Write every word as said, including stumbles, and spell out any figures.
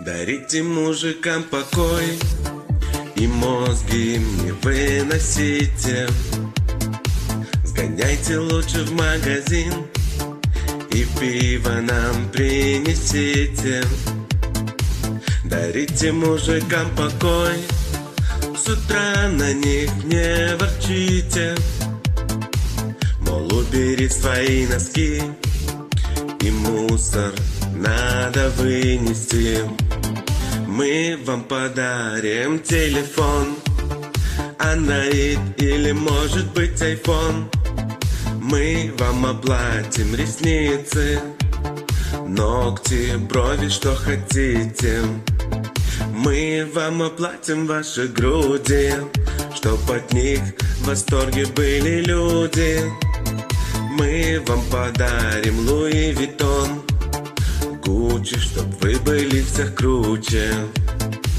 Дарите мужикам покой и мозги им не выносите. Сгоняйте лучше в магазин и пиво нам принесите. Дарите мужикам покой, с утра на них не ворчите. Мол, убери свои носки и мусор надо вынести. Мы вам подарим телефон, андроид или может быть айфон. Мы вам оплатим ресницы, ногти, брови, что хотите. Мы вам оплатим ваши груди, чтоб от них в восторге были люди. Мы вам подарим Луи Виттон, Гуччи, чтоб вы были всех круче.